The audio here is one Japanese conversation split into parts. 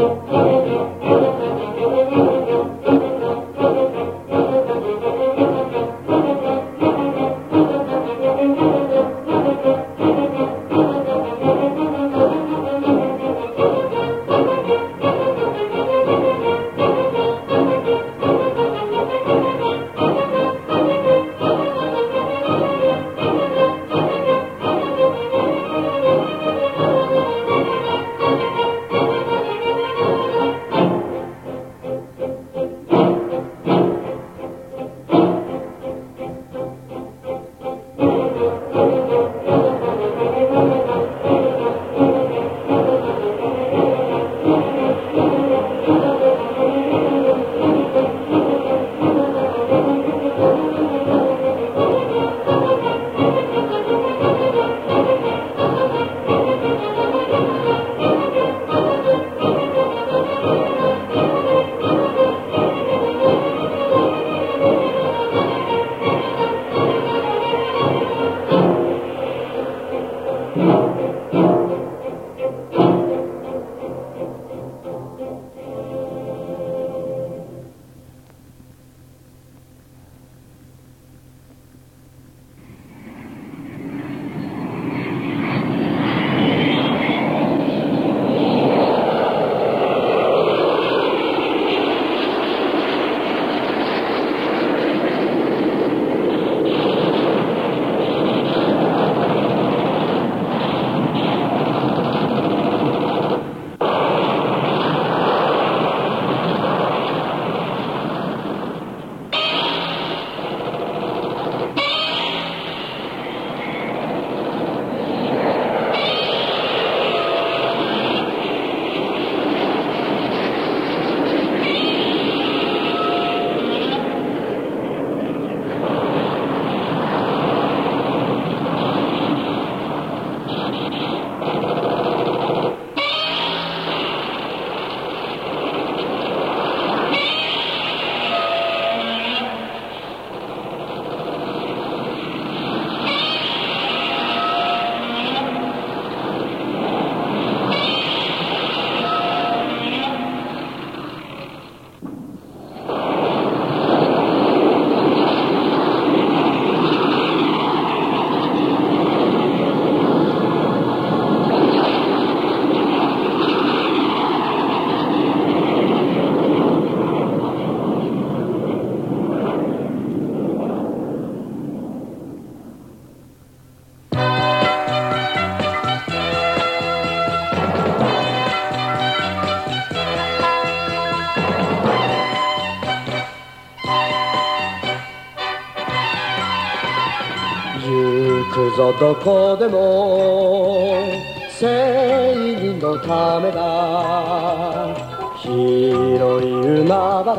くぞどこでも正義のためだ。広い海原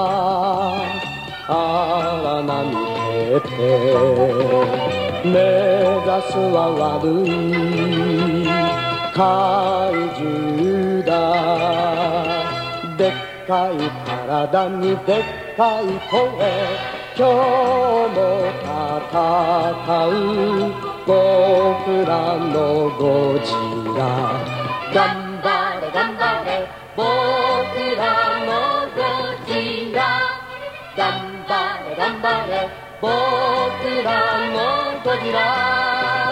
荒波経て目指すは悪い怪獣だ。でっかい体にでっかい声、今日も戦う僕らのゴジラ。頑張れ頑張れ僕らのゴジラ。頑張れ頑張れ僕らのゴジラ。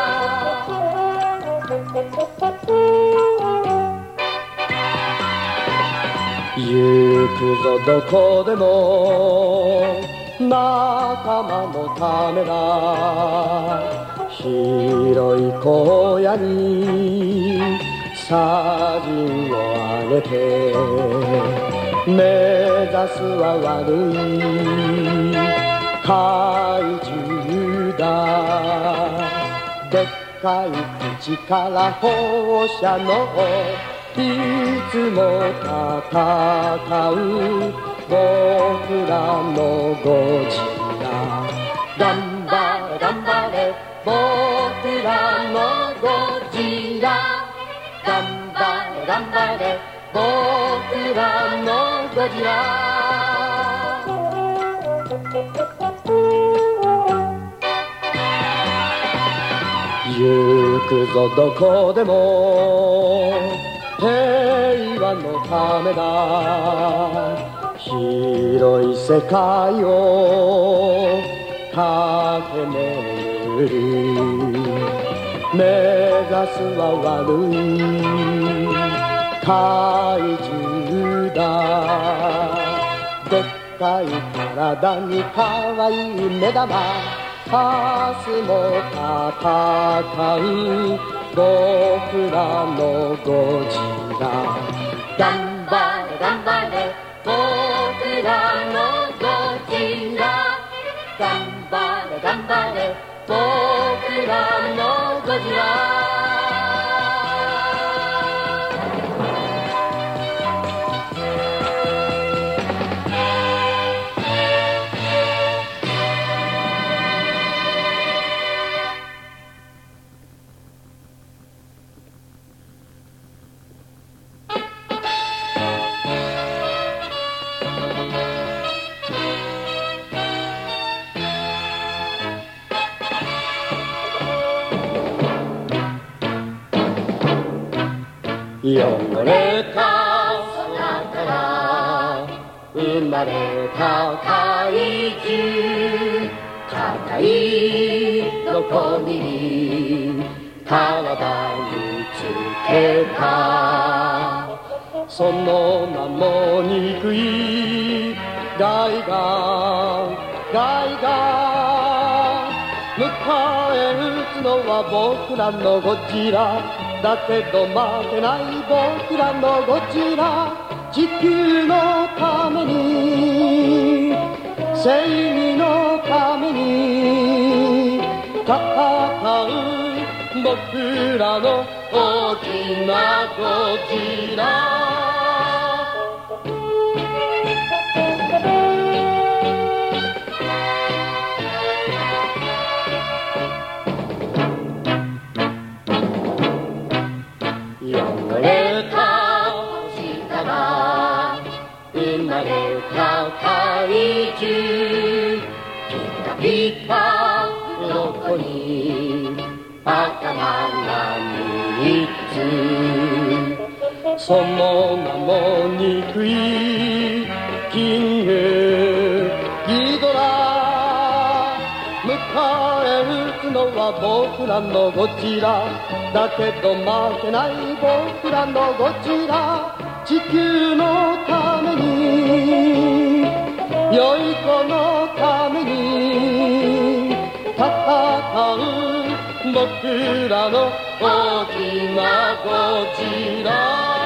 行くぞどこでも仲間のためだ。広い荒野に砂塵をあげて目指すは悪い怪獣だ。でっかい口から放射能いつも戦う僕らのゴジラ。頑張れ頑張れ僕らのゴジラ。頑張れ頑張れ僕らのゴジラ。行くぞどこでも平和のためだ。広い世界を駆け巡り、目指すは悪い怪獣だ。でっかい体に可愛い目玉、明日も戦う僕らのゴジラ。頑張れ頑張れ僕らのゴジラ。頑張れ頑張れ僕らのゴジラ。汚れた空から生まれた怪獣、硬いノコギリ体につけた。その名も憎いガイガンガイガン。迎え撃つのは僕らのゴジラだけど負けない僕らのゴジラ。地球のために正義のために戦う僕らの大きなゴジラ。汚れた星から生まれた怪獣、ピカピカ鱗に頭が3つ。その名も憎いキングギドラ。迎え撃つのは僕らのゴジラだけど負けない僕らのゴジラ。地球のために良い子のために戦う僕らの大きなゴジラ。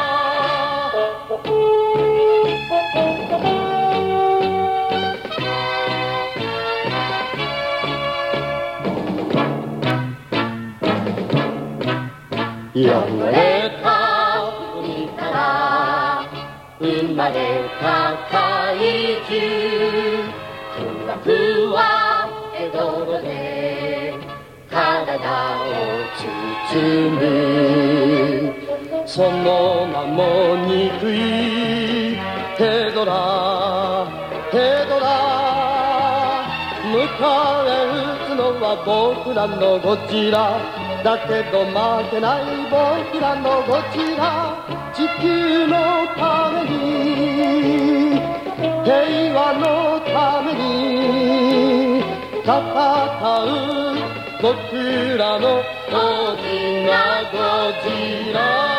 汚れた海から生まれた怪獣、ふわふわヘドロで体を包む。その名も憎いヘドラヘドラ。迎え撃つのは僕らのゴジラだけど負けない僕らのゴジラ。地球のために平和のために戦う僕らの大きなゴジラ。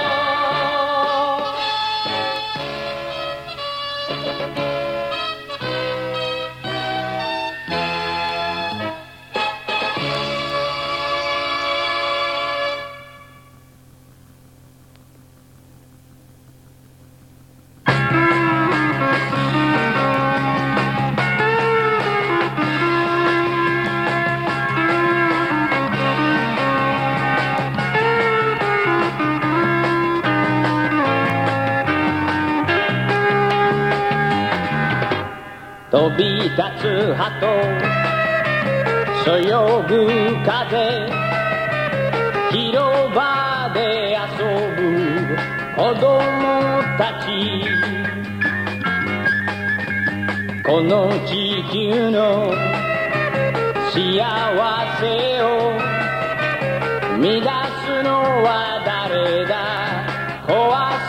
飛び立つ鳩、そよぐ風、広場で遊ぶ子供たち。この地球の幸せを乱すのは誰だ、壊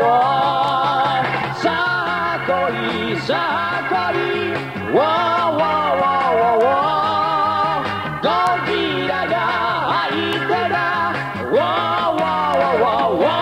さあ来いさあ来いわーわーわーわーわーゴリラが相手だわーわーわーわーわーわーわーわーわーわーわーわーわ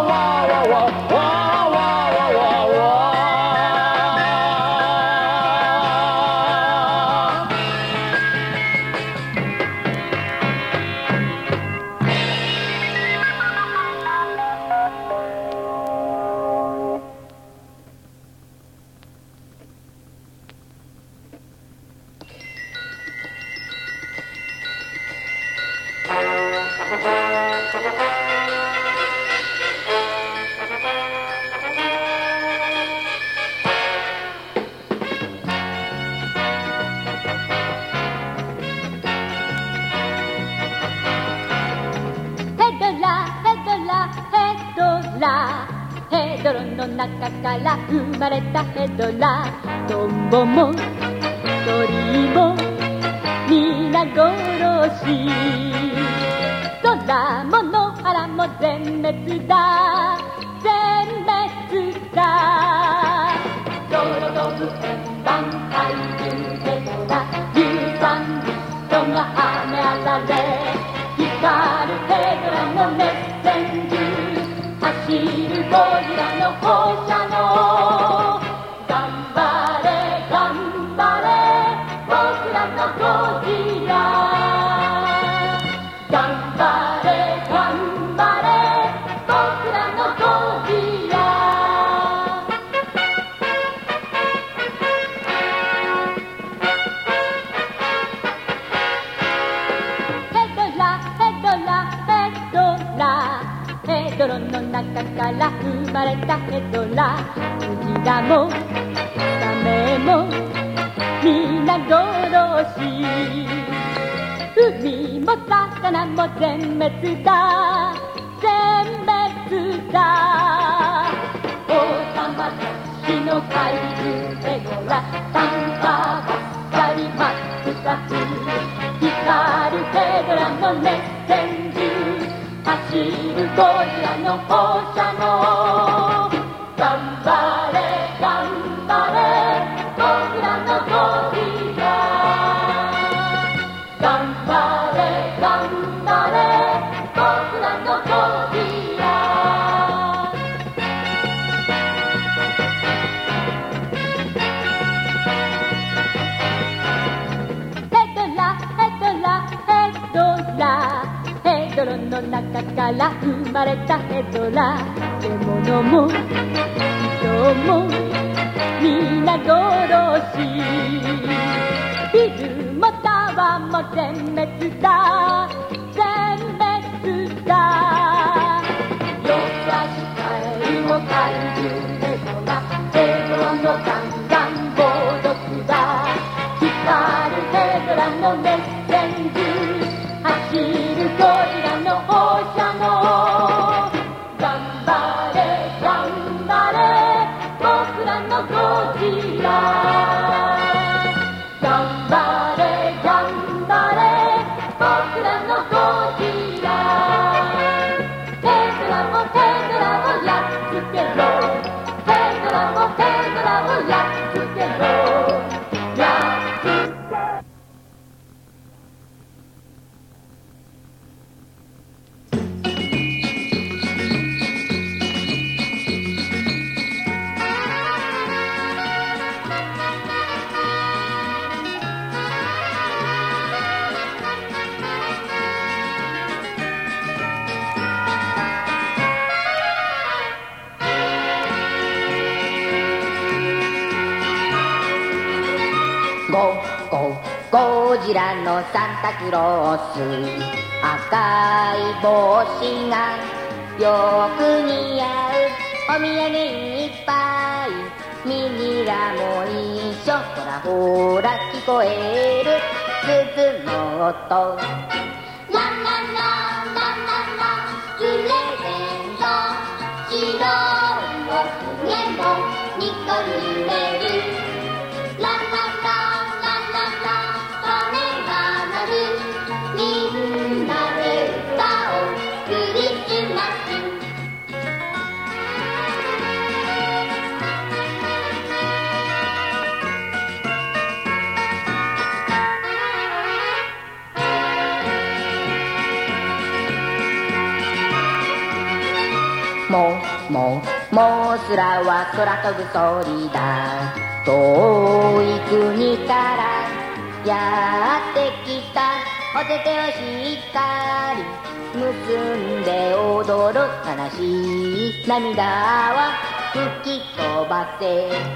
ヘドロの中から生まれたヘドラトンボも鳥も皆殺し空も野原も全滅だ全滅だ空飛ぶ円盤怪獣ヘドラ硫酸リストが雨あられ光るヘドラの熱線銃走るゴリラの放射能頑張れ頑張れ僕らのゴリラ頑張れ頑張れ僕らのゴリラヘドラヘドラヘドラヘドロの中から生まれたヘドラクジラもサメも皆殺し海も魚も全滅だ全滅だ王様たちの怪獣ヘドラ短波ばっかり真っ二つ光るヘドラの熱線銃走るゴリラの放射能頑張れ頑張れ僕らのゴリラ頑張れ頑張れ僕らのゴリラヘドラヘドラヘドラヘドロの中から生まれたヘドラ獣も人も皆殺しビルもタワーも全滅だ全滅だよさしカエルも怪獣ヘドラじら頑張れ頑張れ僕らのゴジラペトラもペトラもやっつけろペトラもペトラもやっつけろやっつけろゴジラのサンタクロース赤い帽子がよく似合うお土産いっぱいミニラも一緒ほらほら聞こえる鈴の音ランランランランランランプレゼント白いおひげもニコに揺れるランランランみんなで歌おうクリスマスもうすらは空飛ぶ鳥だ遠い国からやってきたお手手をしっかり結んで踊る悲しい涙は吹き飛ばせランランランラン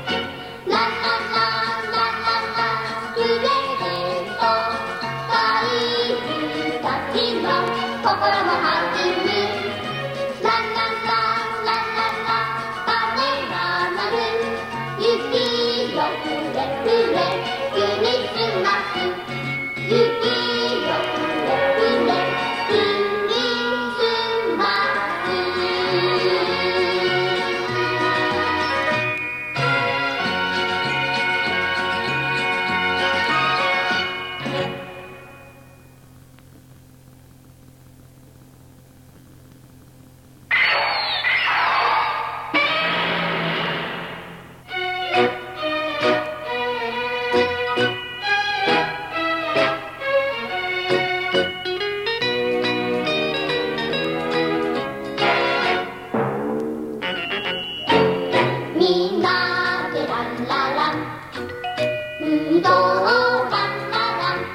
ランプレゼント怪獣たちの心も弾むランランランランランラン鐘が鳴る雪よふれふれクリスマス雪よふれふれクリスマみんなでランララン運動ランララン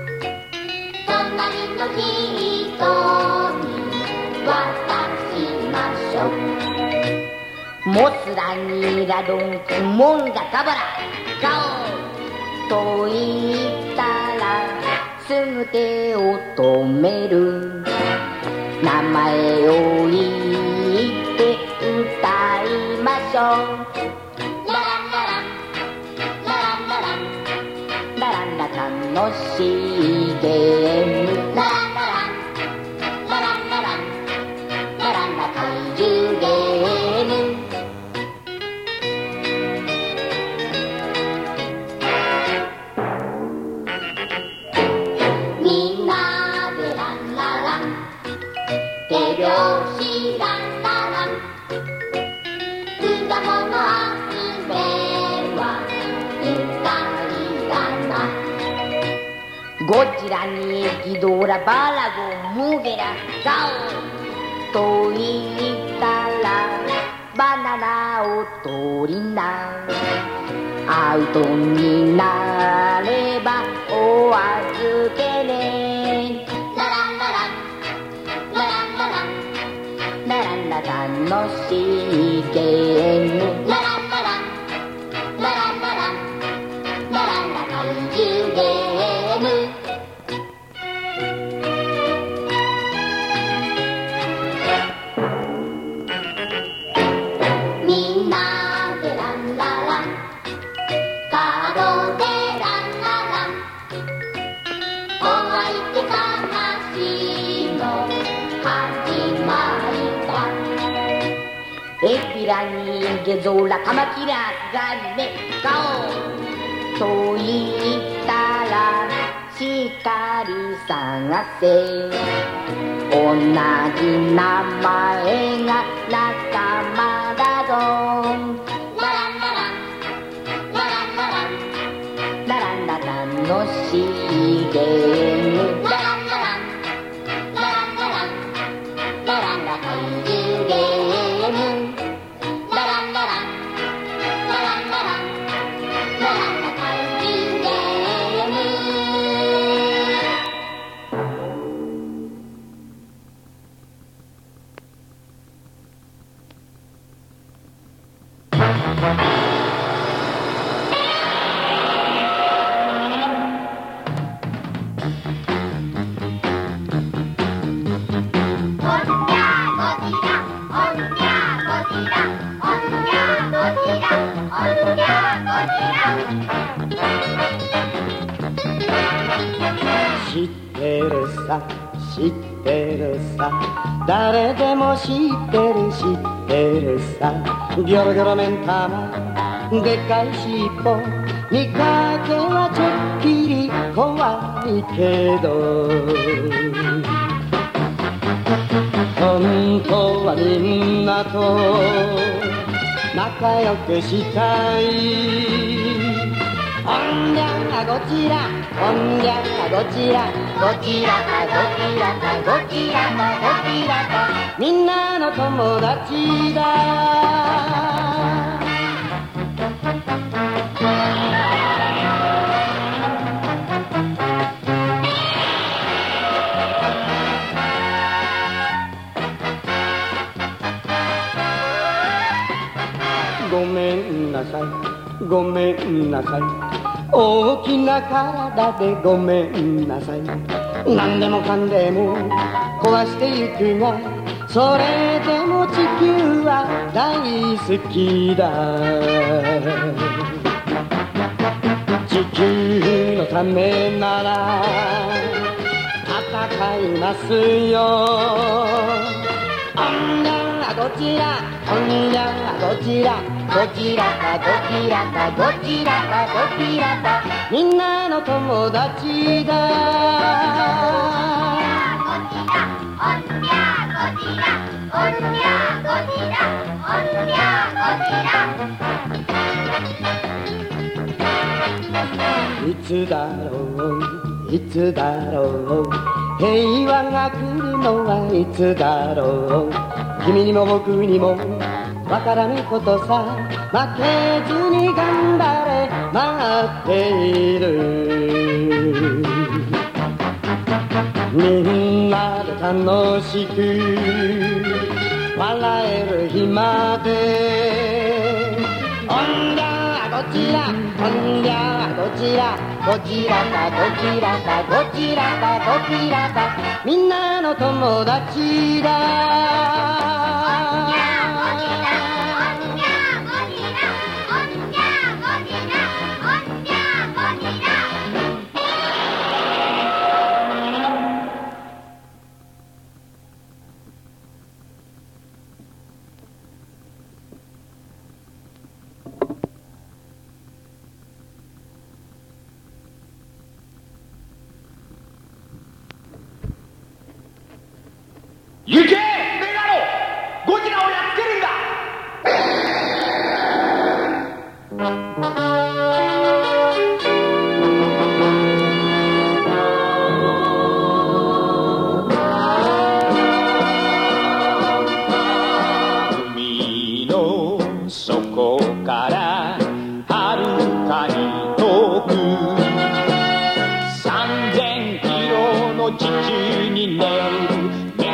隣の人に渡しましょうモスラにラドンクモンガカバラガオと言ったらすぐ手を止める名前を言って歌いましょうラランラランラランラランラランラ楽しいゲームラランラランラランラランラランラ怪獣ゲームみんなでランララン手拍子ランララン果物集めはゆかりだなゴジラにギドラバラゴムゲラガオと言ったらバナナを取りなアウトになればお預けねラランラランラランラランラランラ楽しいゲームラランラランラランラランラランラ怪獣ゲームみんなでランラランカードでランラランお相手探しの始まりだエビラにけぞらカマキラガメガオと言ったらしかり探せ同じ名前が仲間だぞラランラランラランラランラランララン楽しいゲームラランラランラランラランラランラ怪獣ゲームラランラランラランラランラランラ怪獣ゲーム知ってるさ知ってるさ誰でも知ってる知ってるさギョロギョロ目ん玉でっかい尻尾見かけはちょっぴり怖いけど本当はみんなと仲良くしたいほんじゃゴジラほんじゃゴジラゴジラかゴジラかゴジラかゴジラかみんなの友達だごめんなさいごめんなさい大きな体でごめんなさい何でもかんでも壊してゆくがそれでも地球は大好きだ地球のためなら戦いますよほんじゃゴジラほんじゃゴジラゴジラかゴジラかゴジラかゴジラかみんなの友達だゴジラほんじゃゴジラほんじゃゴジラほんじゃゴジラいつだろういつだろう平和が来るのはいつだろう君にも僕にもわからぬことさ負けずに頑張れ待っているみんなで楽しく笑える日までほんじゃゴジラほんじゃゴジラゴジラかゴジラかゴジラかゴジラかみんなの友達だ行けメガロゴジラをやっつけるんだ海の底からはるかに遠く3000キロの地中に眠る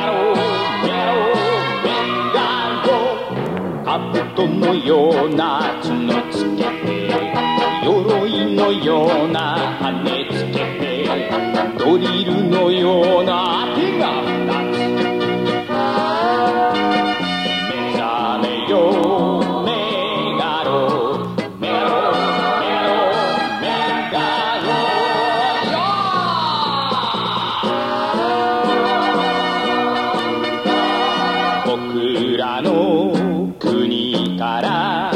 兜のような角つけて鎧のような羽つけてドリルのような手が2つ目覚めよメガロメガロメガロメガロ僕らの国から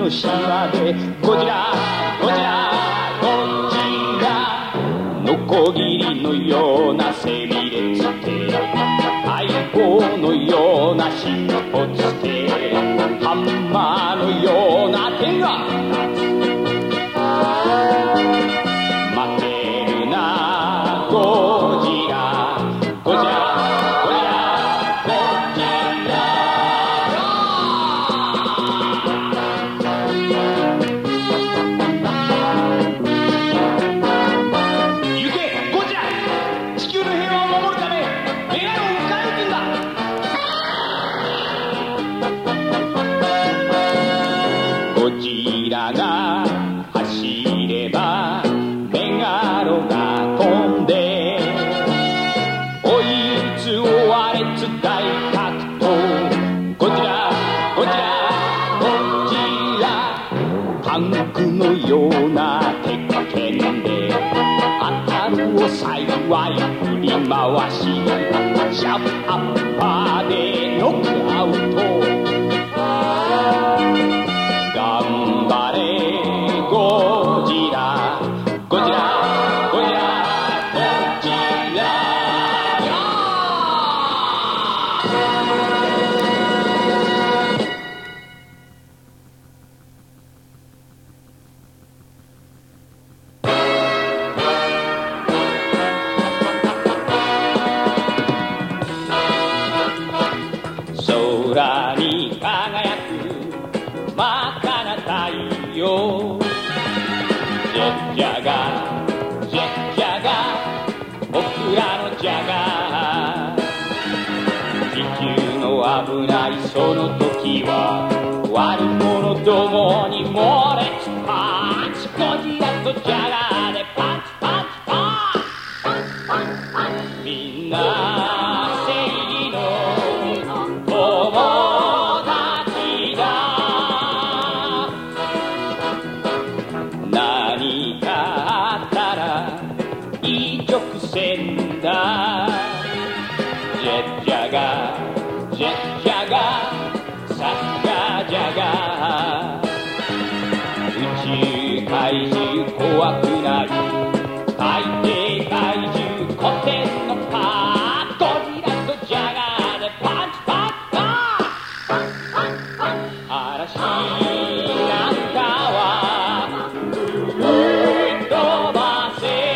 の島でゴジラゴジラゴジラノコギリのような背びれつけ相棒のような尻尾つけハンマーのような手が負けるなゴジラゴジラゴジラゴジラ行けゴジラ地球の平和を守るため願いを迎え撃つんだゴジラが走ればメガロが飛んで追い打つ追われつ大格闘ゴジラゴジラゴジラタンクのような鉄拳で当たるを幸い振り回しシャブアッパーでノックアウト頑張れゴジラゴジラゴジラゴジラ空に輝く真っ赤な太陽ジェッジャガジェッジャガ僕らのジャガ地球の危ないその時は悪者どもに猛烈パンチゴジラとジャガでパンチパンチパンチみんな正義の友達だ何かあったら一直線だジェッジャガジェッジャガさすがジャガ宇宙怪獣怖くない海底怪獣古典のパーゴジラとジャガでパンチパンチパンチ嵐なんかは吹っ飛ばせ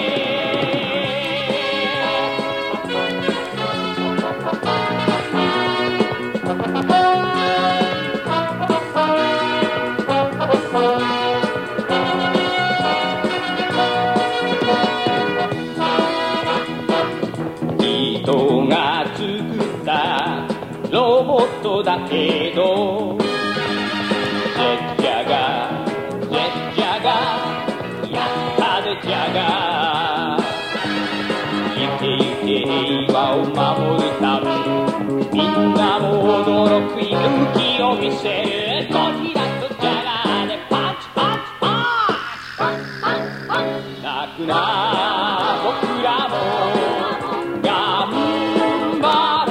人が作ったロボットだけどジェッジャガジェッジャガやったでジャガ行け行け平和を守るためみんなも驚く息吹を見せるゴジラとジャガでパンチパンチパンチ泣くな僕らも頑張ろ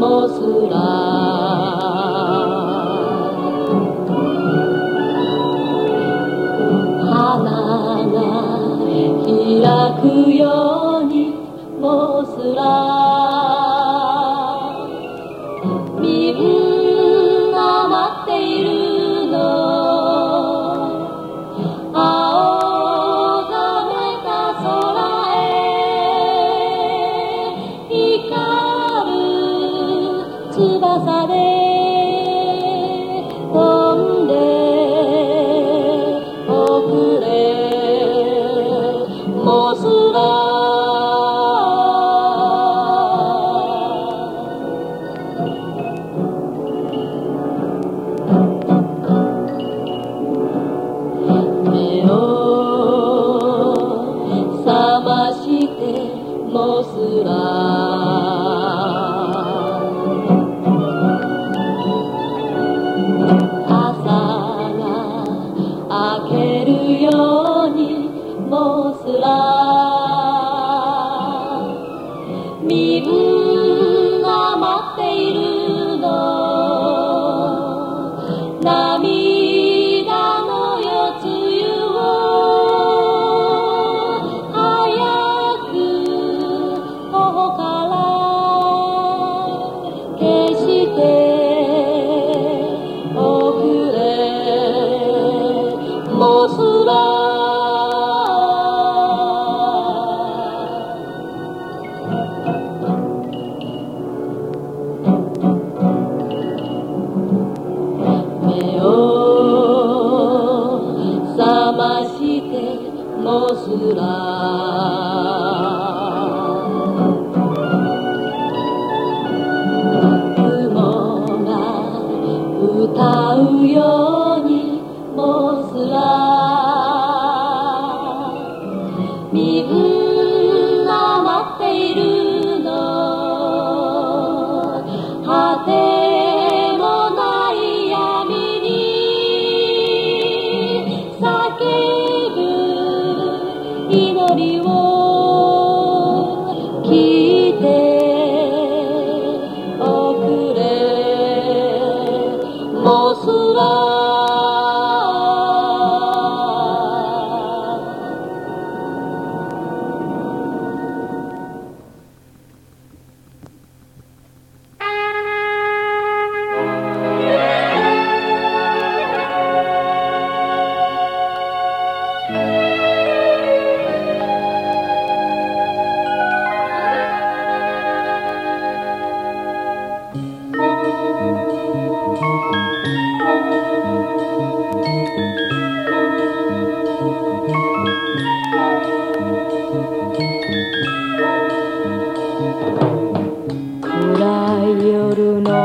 モスラ花が開くようにモスラみんな待っているの青ざめた空へ光る翼で飛んでおくれモスラ目を覚ましてモスラ明けるようにモスラみんな待っているの涙の夜露を早く頬から消しておくれモスラ目を覚ましてモスラ雲が歌うようにモスラみんな待っているの果てもない闇に叫ぶ祈りを聞いておくれモスラ暗い夜の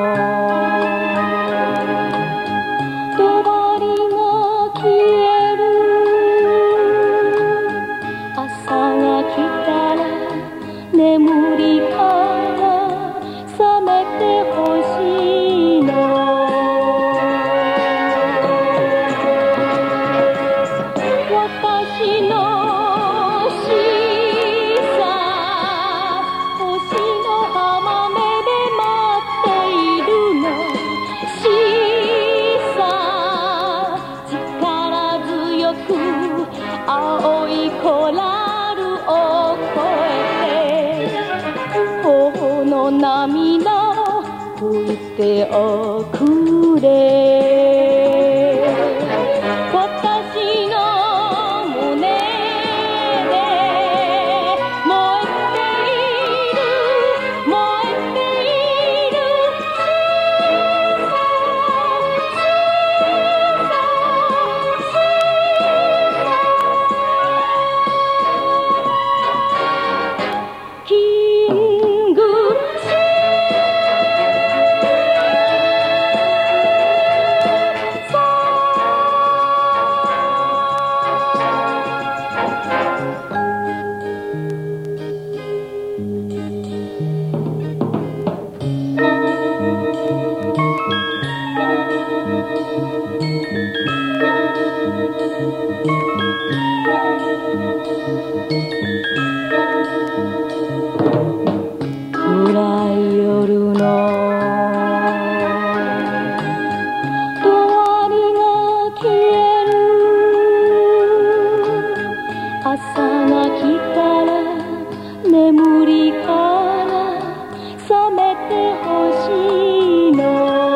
灯が消える朝が来たら眠りから覚めてほしいの私の小さ星の浜辺で待っているの小さ力強く青いコラルを越えて頬の涙を拭いておくれ私の胸で燃えている燃えているキングから覚めてほしいの。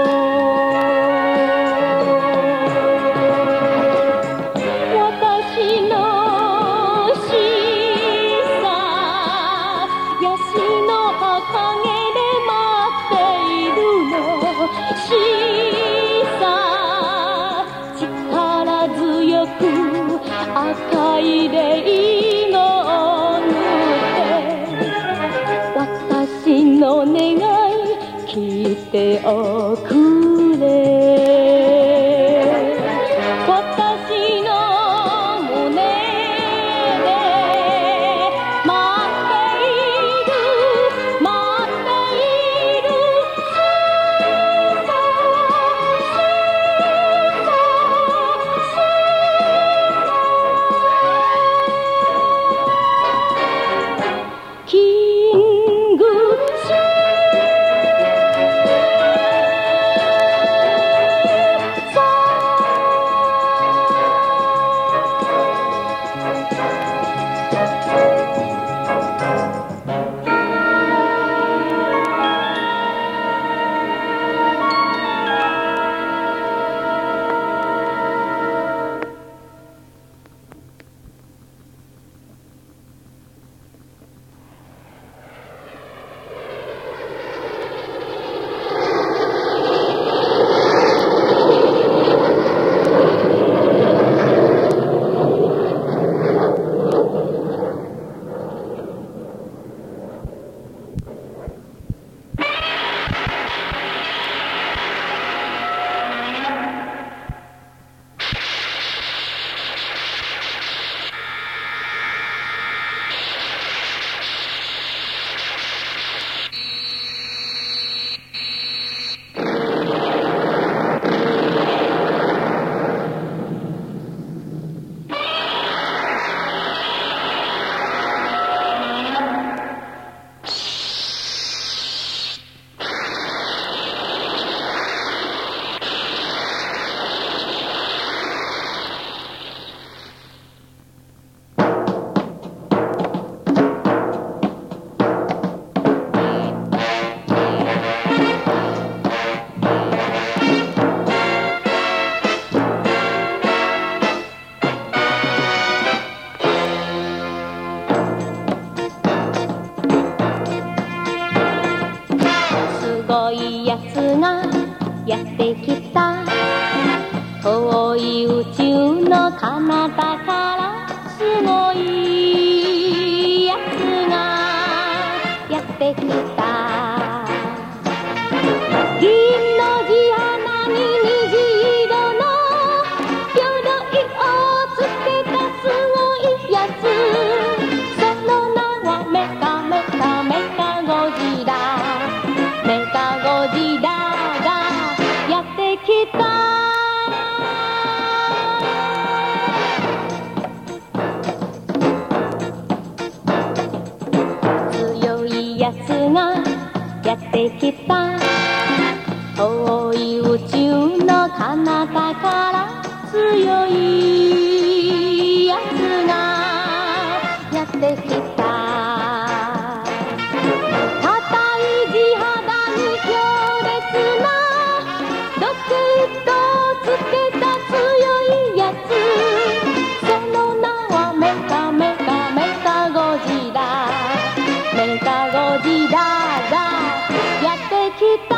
私のシーサーヤシの葉陰で待っているの。シーサー力強く赤いレイの私の願い聞いておくれ。私の胸で待っている待っている。シーサーシーサーシーサーキングシーサー。すごいやつがやってきた。遠い宇宙の彼方からすごいやつがやってきた。銀の地鼻に虹色の鎧をつけたすごいやつ。その名はメカメカメカゴジラ。メカゴジラがやってきた。強いやつがやってきた。遠い宇宙の彼方から強いやつがやってきた。硬い地肌に強烈なロケットをつけた強いやつ。その名はメカメカメカゴジラ。メカゴジラがやってきた。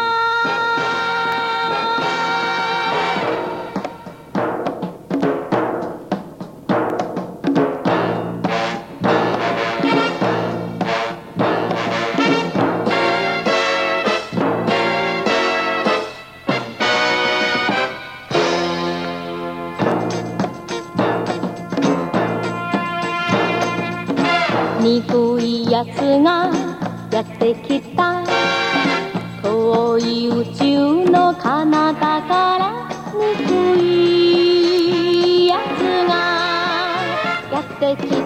憎いやつがやってきた。遠い宇宙の彼方から憎いやつがやってきた。